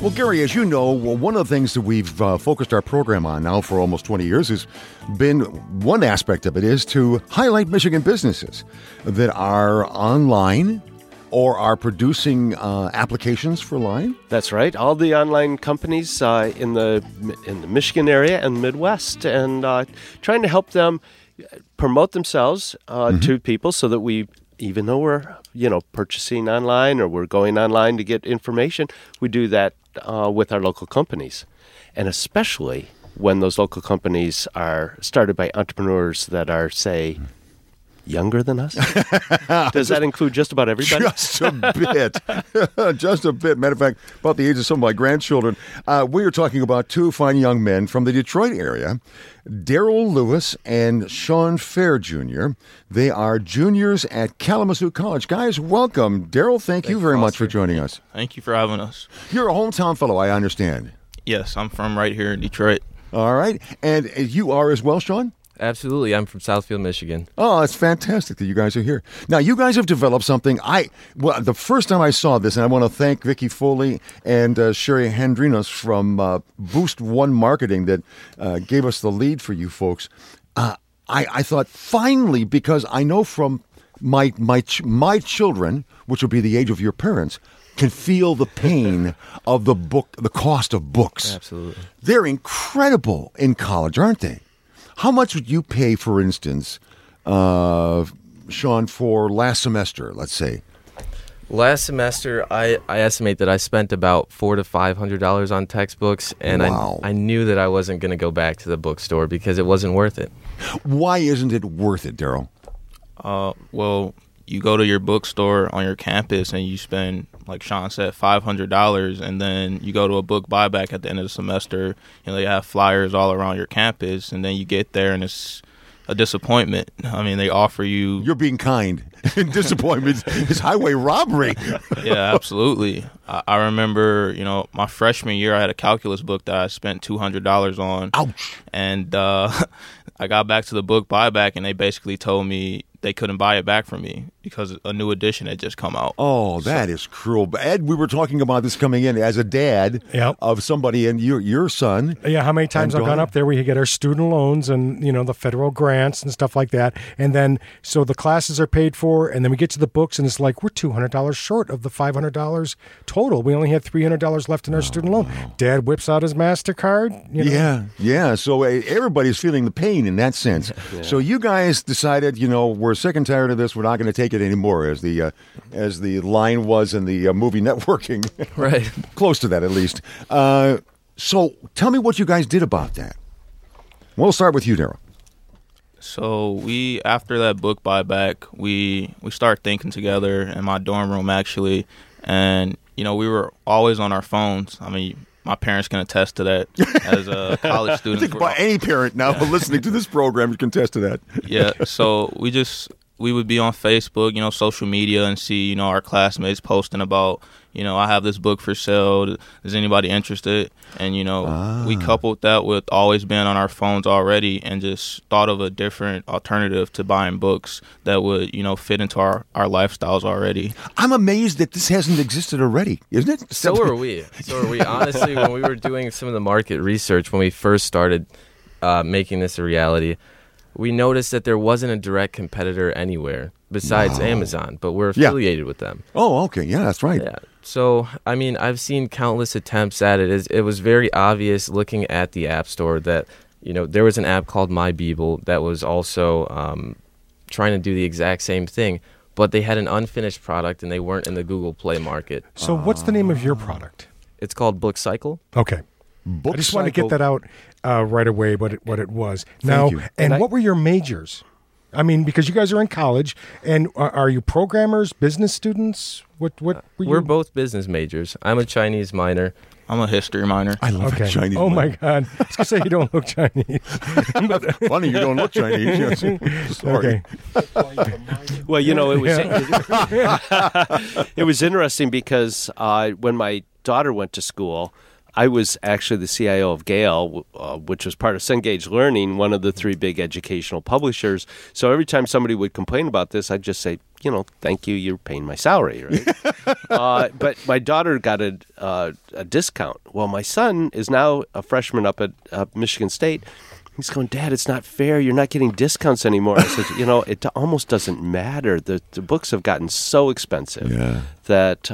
Well, Gary, as you know, one of the things that we've focused our program on now for almost 20 years has been, one aspect of it is to highlight Michigan businesses that are online or are producing applications for Line. That's right. All the online companies in the Michigan area and Midwest, and trying to help them promote themselves to people so that we, even though we're purchasing online or we're going online to get information, we do that with our local companies, and especially when those local companies are started by entrepreneurs that are, say, younger than us. Does that include just about everybody? Just a bit. Just a bit. Matter of fact, about the age of some of my grandchildren. We are talking about two fine young men from the Detroit area, Daryl Lewis and Sean Fair Jr. They are juniors at Kalamazoo College. Guys, welcome. Daryl, thank you very much for joining us. Thank you for having us. You're a hometown fellow, I understand. Yes, I'm from right here in Detroit. All right. And you are as well, Sean? Absolutely. I'm from Southfield, Michigan. Oh, it's fantastic that you guys are here. Now, you guys have developed something. The first time I saw this, and I want to thank Vicki Foley and Sherry Hendrinos from Boost One Marketing that gave us the lead for you folks. I thought, finally, because I know from my children, which will be the age of your parents, can feel the pain of the cost of books. Absolutely. They're incredible in college, aren't they? How much would you pay, for instance, Sean, for last semester, let's say? Last semester, I estimate that I spent about $400 to $500 on textbooks, and wow. I knew that I wasn't going to go back to the bookstore because it wasn't worth it. Why isn't it worth it, Daryl? Well, you go to your bookstore on your campus and you spend, like Sean said, $500, and then you go to a book buyback at the end of the semester. They have flyers all around your campus, and then you get there and it's a disappointment. I mean, they offer you... You're being kind. Disappointment is highway robbery. Yeah, absolutely. I remember, my freshman year, I had a calculus book that I spent $200 on. Ouch. And I got back to the book buyback, and they basically told me they couldn't buy it back from me because a new edition had just come out. Oh, that is cruel. Ed, we were talking about this coming in as a dad of somebody, and your son. Yeah, how many times I've gone up there, we get our student loans and, the federal grants and stuff like that. And then, so the classes are paid for, and then we get to the books, and it's like, we're $200 short of the $500 total. We only had $300 left in our student loan. Dad whips out his MasterCard. Yeah. So everybody's feeling the pain in that sense. Yeah. So you guys decided, we're sick and tired of this. We're not going to take it anymore, as the line was in the movie Networking. Right. Close to that, at least. So tell me what you guys did about that. We'll start with you, Daryl. So after that book buyback, we started thinking together in my dorm room, actually. And, we were always on our phones. I mean, my parents can attest to that as a college student. I think about any parent now listening to this program can attest to that. Yeah, so we would be on Facebook, social media, and see, our classmates posting about, I have this book for sale. Is anybody interested? And, we coupled that with always being on our phones already and just thought of a different alternative to buying books that would, fit into our lifestyles already. I'm amazed that this hasn't existed already, isn't it? So are we. Honestly, when we were doing some of the market research, when we first started making this a reality, we noticed that there wasn't a direct competitor anywhere besides Amazon, but we're affiliated with them. Oh, okay. Yeah, that's right. Yeah. So, I mean, I've seen countless attempts at it. It was very obvious looking at the App Store that, there was an app called My Beeble that was also trying to do the exact same thing, but they had an unfinished product and they weren't in the Google Play market. So what's the name of your product? It's called Book Cycle. Okay. I just wanted to get that out right away, what it was. Now, you. And what were your majors? I mean, because you guys are in college, and are you programmers, business students? What were you? We're both business majors. I'm a Chinese minor. I'm a history minor. I love Chinese. Oh, my God. I was going to say you don't look Chinese. Funny, you don't look Chinese. Yes. Sorry. Okay. Well, it was interesting because when my daughter went to school, I was actually the CIO of Gale, which was part of Cengage Learning, one of the 3 big educational publishers. So every time somebody would complain about this, I'd just say, thank you, you're paying my salary, right? But my daughter got a discount. Well, my son is now a freshman up at Michigan State. He's going, Dad, it's not fair. You're not getting discounts anymore. I said, it almost doesn't matter. The books have gotten so expensive that,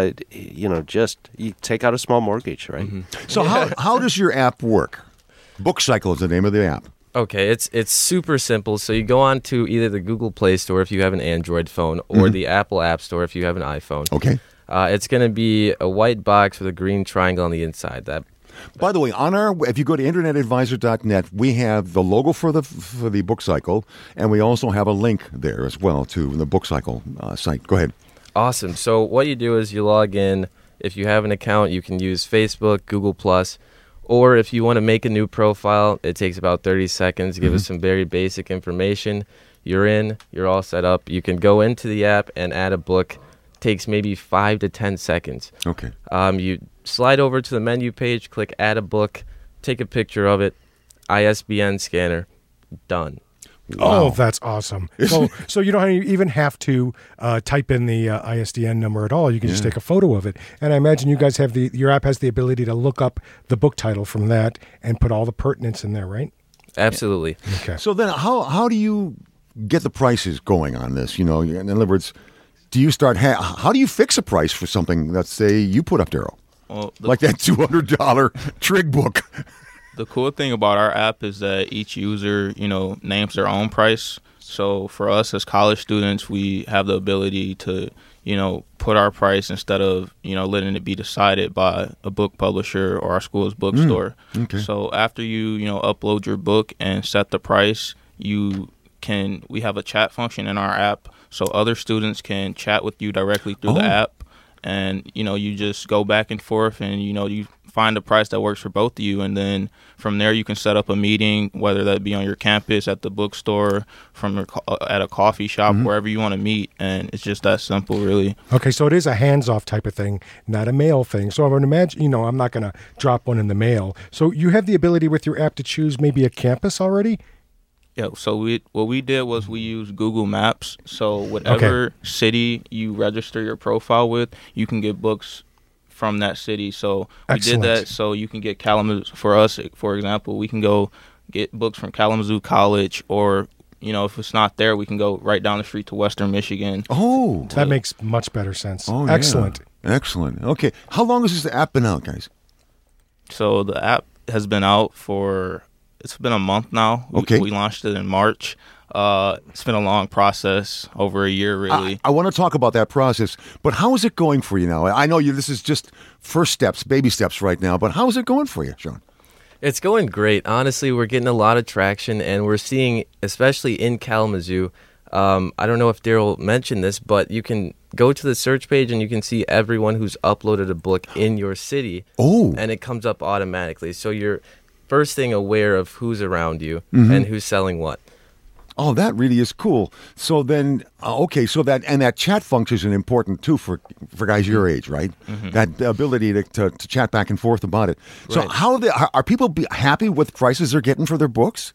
just you take out a small mortgage, right? Mm-hmm. So how does your app work? BookCycle is the name of the app. Okay, it's super simple. So you go on to either the Google Play Store if you have an Android phone or the Apple App Store if you have an iPhone. Okay. It's going to be a white box with a green triangle on the inside. By the way, if you go to internetadvisor.net, we have the logo for the BookCycle, and we also have a link there as well to the BookCycle site. Go ahead. Awesome. So what you do is you log in. If you have an account, you can use Facebook, Google+, or if you want to make a new profile, it takes about 30 seconds. Give us some very basic information. You're in. You're all set up. You can go into the app and add a book. Takes maybe 5 to 10 seconds. Okay. You slide over to the menu page, click Add a Book, take a picture of it, ISBN scanner, done. Wow. Oh, that's awesome. So you don't even have to type in the ISBN number at all. You can just take a photo of it. And I imagine you guys have your app has the ability to look up the book title from that and put all the pertinence in there, right? Absolutely. Okay. So then how do you get the prices going on this? In other words, do you start? How do you fix a price for something that, say, you put up, Daryl? Well, like that $200 Trig book. The cool thing about our app is that each user, names their own price. So for us as college students, we have the ability to, put our price instead of, letting it be decided by a book publisher or our school's bookstore. Okay. So after you, upload your book and set the price, we have a chat function in our app. So other students can chat with you directly through the app, and you just go back and forth, and you find a price that works for both of you, and then from there you can set up a meeting, whether that be on your campus, at the bookstore, at a coffee shop, wherever you want to meet, and it's just that simple, really. Okay, so it is a hands-off type of thing, not a mail thing. So I would imagine, I'm not going to drop one in the mail. So you have the ability with your app to choose maybe a campus already? Yeah, so what we did was we used Google Maps. So whatever city you register your profile with, you can get books from that city. So we did that so you can get Kalamazoo. For us, for example, we can go get books from Kalamazoo College, or if it's not there, we can go right down the street to Western Michigan. Oh, that makes much better sense. Oh, excellent. Yeah. Excellent. Okay, how long has this app been out, guys? So the app has been out it's been a month now. Okay. We launched it in March. It's been a long process, over a year, really. I want to talk about that process, but how is it going for you now? I know this is just first steps, baby steps right now, but how is it going for you, Sean? It's going great. Honestly, we're getting a lot of traction, and we're seeing, especially in Kalamazoo, I don't know if Daryl mentioned this, but you can go to the search page and you can see everyone who's uploaded a book in your city. Oh. And it comes up automatically. So you're first thing aware of who's around you and who's selling what. Oh, that really is cool. So then, that chat function is important too for guys your age, right? That ability to chat back and forth about it. So Right. how are people happy with prices they're getting for their books?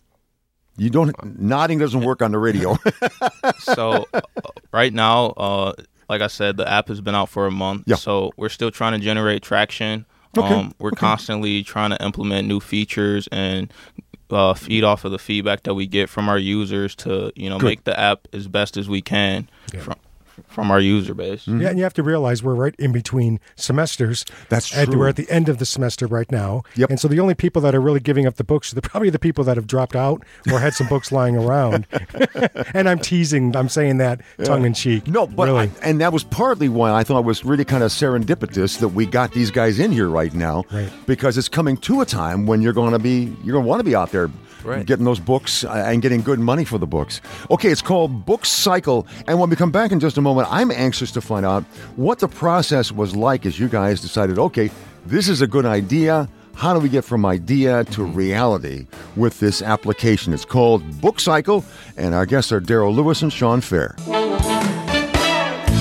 Nodding doesn't work on the radio. So right now, like I said, the app has been out for a month. Yeah. So we're still trying to generate traction. We're constantly trying to implement new features and feed off of the feedback that we get from our users to, make the app as best as we can from our user base. Yeah, and you have to realize we're right in between semesters. That's true. We're at the end of the semester right now. Yep. And so the only people that are really giving up the books are probably the people that have dropped out or had some books lying around. And I'm teasing. I'm saying that tongue in cheek. No, but really. and that was partly why I thought it was really kind of serendipitous that we got these guys in here right now, Right. because it's coming to a time when you're going to want to be out there Right. getting those books and getting good money for the books. Okay, it's called BookCycle, and when we come back in just a moment, I'm anxious to find out what the process was like as you guys decided, okay, this is a good idea. How do we get from idea to reality with this application? It's called BookCycle, and our guests are Daryl Lewis and Sean Fair.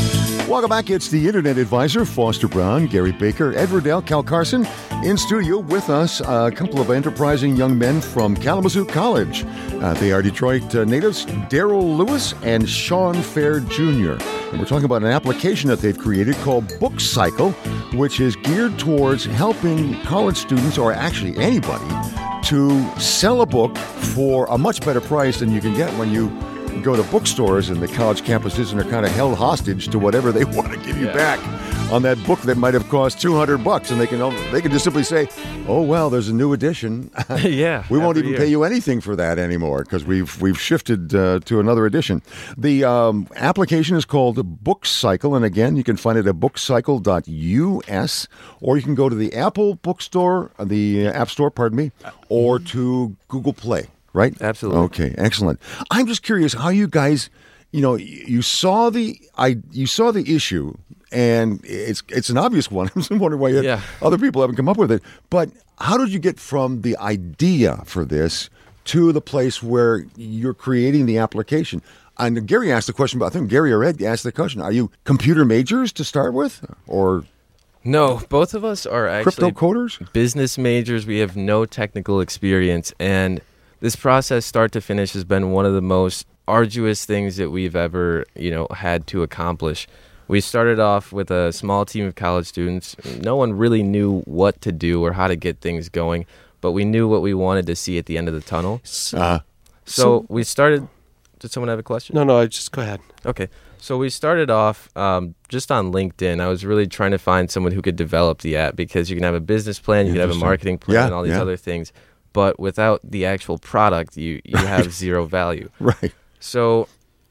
Welcome back. It's the Internet Advisor, Foster Brown, Gary Baker, Edward Dale, Cal Carson. In studio with us, a couple of enterprising young men from Kalamazoo College. They are Detroit natives, Daryl Lewis and Sean Fair Jr. And we're talking about an application that they've created called BookCycle, which is geared towards helping college students, or actually anybody, to sell a book for a much better price than you can get when you go to bookstores and the college campuses and are kind of held hostage to whatever they want to give you back on that book that might have cost $200, and they can just simply say, "Oh well, there's a new edition." Yeah, we won't even pay you anything for that anymore because we've shifted to another edition. The application is called BookCycle, and again, you can find it at bookcycle.us, or you can go to the Apple bookstore, the App Store, pardon me, or to Google Play. Right? Absolutely. Okay, excellent. I'm just curious how you guys, you saw the issue, and it's an obvious one. I'm just wondering why other people haven't come up with it. But how did you get from the idea for this to the place where you're creating the application? And Gary asked the question, but I think Gary or Ed asked the question: are you computer majors to start with, or? No, both of us are actually crypto coders, business majors. We have no technical experience, and this process, start to finish, has been one of the most arduous things that we've ever, had to accomplish. We started off with a small team of college students. No one really knew what to do or how to get things going, but we knew what we wanted to see at the end of the tunnel. So we started. Did someone have a question? No, just go ahead. Okay. So we started off just on LinkedIn. I was really trying to find someone who could develop the app, because you can have a business plan, you can have a marketing plan, and all these other things. But without the actual product, you have zero value. Right. So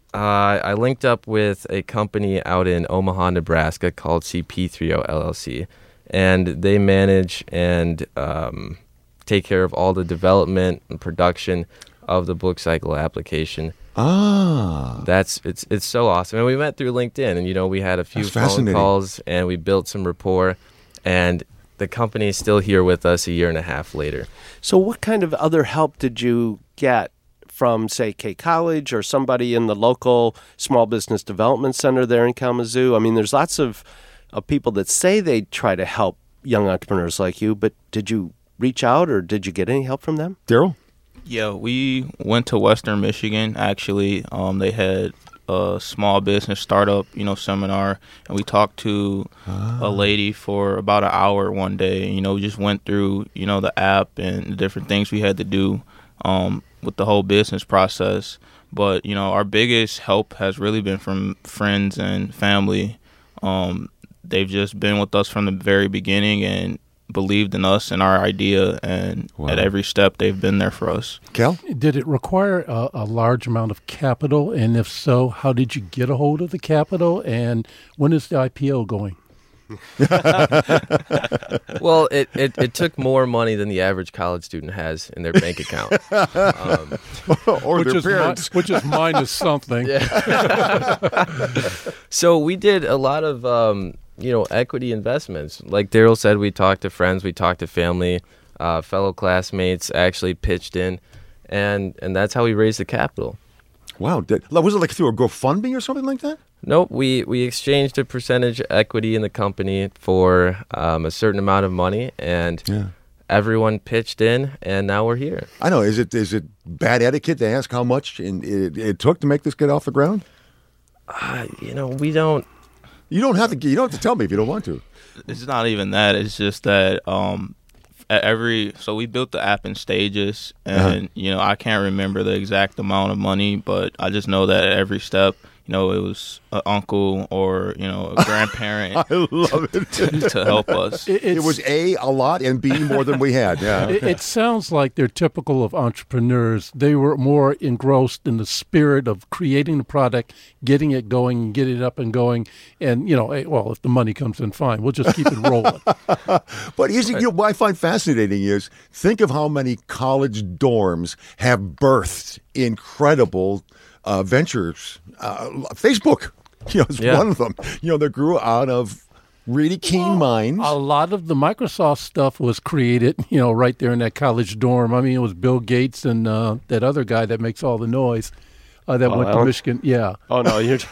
I linked up with a company out in Omaha, Nebraska called CP3O LLC. And they manage and take care of all the development and production of the BookCycle application. It's so awesome. And we met through LinkedIn, and we had a few phone calls, and we built some rapport, and the company is still here with us a year and a half later. So what kind of other help did you get from, say, K College or somebody in the local small business development center there in Kalamazoo? I mean, there's lots of people that say they try to help young entrepreneurs like you, but did you reach out, or did you get any help from them? Daryl? Yeah, we went to Western Michigan, actually. They had a small business startup, seminar, and we talked to a lady for about an hour one day. We just went through, the app and the different things we had to do with the whole business process. But, our biggest help has really been from friends and family. They've just been with us from the very beginning and believed in us and our idea, and at every step they've been there for us. Cal? Did it require a large amount of capital? And if so, how did you get a hold of the capital? And when is the IPO going? Well, it took more money than the average college student has in their bank account. Or which their parents. which is minus something. So we did a lot of equity investments. Like Daryl said, we talked to friends, we talked to family, fellow classmates actually pitched in, and that's how we raised the capital. Wow. Was it like through a GoFundMe or something like that? Nope. We exchanged a percentage equity in the company for a certain amount of money, and everyone pitched in, and now we're here. I know. Is it bad etiquette to ask how much it took to make this get off the ground? We don't. You don't have to tell me if you don't want to. It's not even that. It's just that so we built the app in stages, and I can't remember the exact amount of money, but I just know that at every step, it was an uncle or a grandparent. I love it to help us. It was a lot, and B more than we had. Yeah, okay. It sounds like they're typical of entrepreneurs. They were more engrossed in the spirit of creating the product, getting it going, getting it up and going, and if the money comes in, fine, we'll just keep it rolling. But what I find fascinating is think of how many college dorms have birthed incredible ventures. Facebook, is one of them. That grew out of really keen minds. A lot of the Microsoft stuff was created, right there in that college dorm. I mean, it was Bill Gates and that other guy that makes all the noise. that Paul went to Allen? Michigan. Yeah. Oh no, you're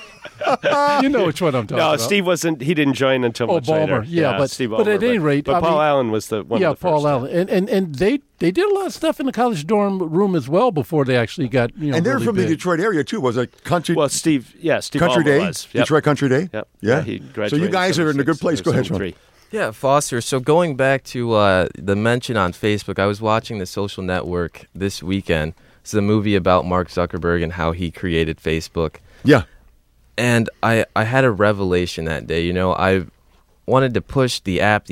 You know which one I'm talking no. about. Steve wasn't. He didn't join until much Balmer. later. Yeah, but Steve at Ballmer, any rate, but I Paul mean, Allen was the one. of the Paul first. Allen, and they did a lot of stuff in the college dorm room as well before they actually got And they're really from the big. Detroit area too. Was it country? Well, Steve Country Ballmer Day, was. Yep. Detroit Country Day. Yep. Yeah. He So graduated you guys are in a good 76 place. or Go ahead, Sean. 73. Yeah, Foster. So going back to the mention on Facebook, I was watching The Social Network this weekend. It's a movie about Mark Zuckerberg and how he created Facebook. Yeah. And I had a revelation that day. I wanted to push the app,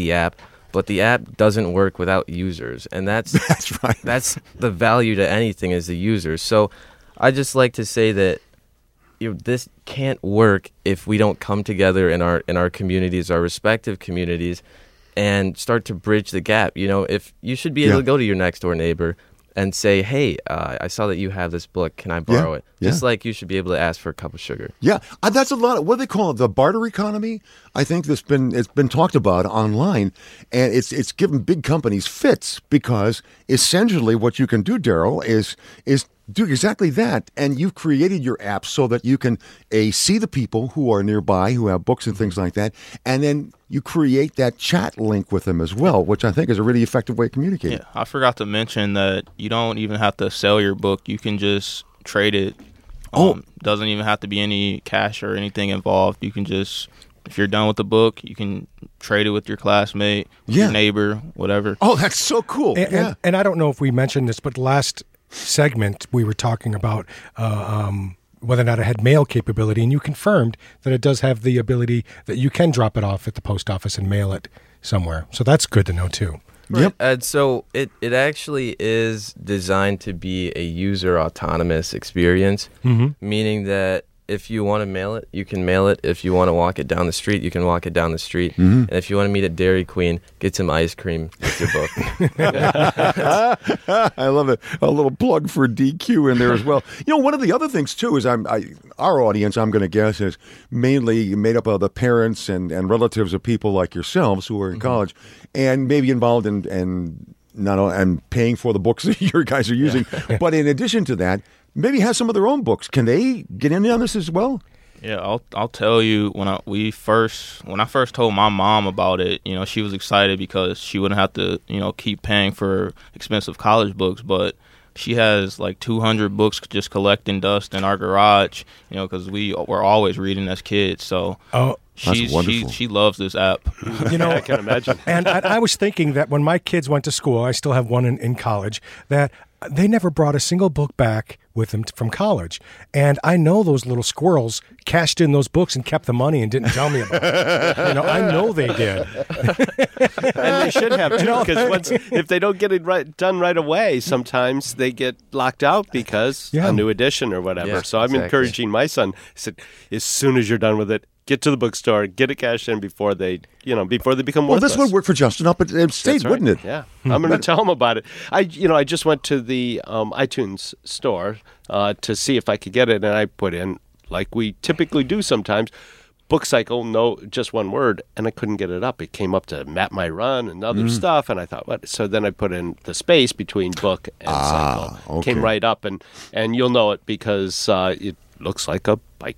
but the app doesn't work without users. And that's That's right. that's the value to anything is the users. So I just like to say that this can't work if we don't come together in our communities, our respective communities, and start to bridge the gap. If you should be able to go to your next door neighbor and say, hey, I saw that you have this book. Can I borrow it? Yeah. Just like you should be able to ask for a cup of sugar. Yeah, that's a lot of what do they call it, the barter economy. I think it's been talked about online, and it's given big companies fits because essentially what you can do, Daryl, is do exactly that, and you've created your app so that you can see the people who are nearby who have books and things like that, and then you create that chat link with them as well, which I think is a really effective way of communicating. Yeah, I forgot to mention that you don't even have to sell your book. You can just trade it. Doesn't even have to be any cash or anything involved. You can just, if you're done with the book, you can trade it with your classmate, your neighbor, whatever. Oh, that's so cool. And I don't know if we mentioned this, but last segment we were talking about whether or not it had mail capability, and you confirmed that it does have the ability that you can drop it off at the post office and mail it somewhere. So that's good to know too. Yep. And so it actually is designed to be a user autonomous experience, meaning that if you want to mail it, you can mail it. If you want to walk it down the street, you can walk it down the street. And if you want to meet at Dairy Queen, get some ice cream with your book. I love it. A little plug for DQ in there as well. One of the other things too is our audience, I'm going to guess, is mainly made up of the parents and relatives of people like yourselves who are in college and maybe involved in not only and paying for the books that you guys are using, but in addition to that, maybe have some of their own books. Can they get in on this as well? Yeah, I'll tell you when I first told my mom about it, she was excited because she wouldn't have to, keep paying for expensive college books, but she has like 200 books just collecting dust in our garage, because we were always reading as kids. So That's wonderful. she loves this app. I can imagine. And I was thinking that when my kids went to school, I still have one in college, that they never brought a single book back with them from college. And I know those little squirrels cashed in those books and kept the money and didn't tell me about it. I know they did. And they should have too, because if they don't get it done right away, sometimes they get locked out because a new edition or whatever. Yeah, so I'm exactly. encouraging my son. I said, as soon as you're done with it, get to the bookstore, get it cashed in before they become Well, worthless. this would work for Justin up at State, That's right. wouldn't it? Yeah, I'm going to tell him about it. I just went to the iTunes store to see if I could get it, and I put in, like we typically do sometimes, book cycle, no, just one word, and I couldn't get it up. It came up to Map My Run and other stuff, and I thought, what? So then I put in the space between book and cycle. okay. Came right up, and you'll know it because it looks like a book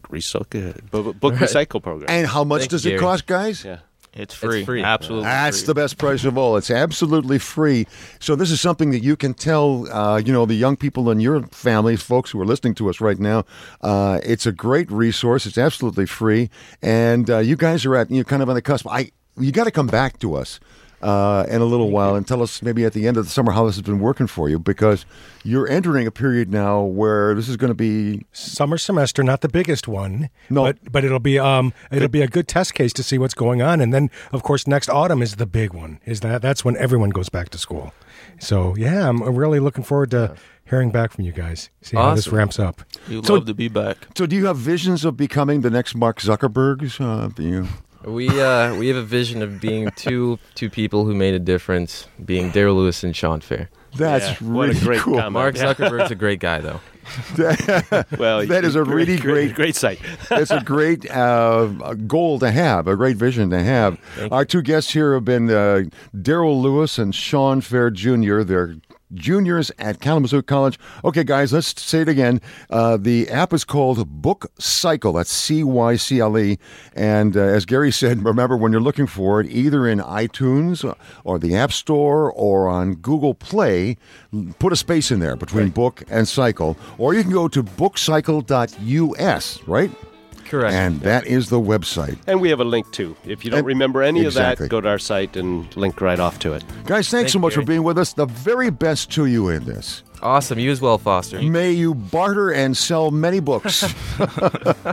recycle program. And how much Thanks, does it Gary. cost, guys? Yeah. It's free. It's free. Absolutely That's free. the best price of all. It's absolutely free. So this is something that you can tell, the young people in your families, folks who are listening to us right now. It's a great resource. It's absolutely free, and you guys are kind of on the cusp. You got to come back to us in a little while and tell us maybe at the end of the summer how this has been working for you, because you're entering a period now where this is going to be Summer semester, not the biggest one, No. but it'll be a good test case to see what's going on, and then of course next autumn is the big one. That's when everyone goes back to school. So yeah, I'm really looking forward to hearing back from you guys. See how this Awesome. ramps up. We'd love to be back. So do you have visions of becoming the next Mark Zuckerbergs? We have a vision of being two people who made a difference, being Daryl Lewis and Sean Fair. That's Yeah, what a really great cool. comment. Mark Zuckerberg's a great guy, though. Well, That is a really great site. It's a great goal to have, a great vision to have. Our two guests here have been Daryl Lewis and Sean Fair Jr. They're juniors at Kalamazoo College. Okay, guys, let's say it again. The app is called Book Cycle. That's CYCLE. And as Gary said, remember, when you're looking for it, either in iTunes or the App Store or on Google Play, put a space in there between book and cycle. Or you can go to bookcycle.us, right? Correct. And that is the website. And we have a link too. If you don't remember any of that, go to our site and link right off to it. Guys, thanks so much for being with us. The very best to you in this. Awesome. You as well, Foster. May you barter and sell many books.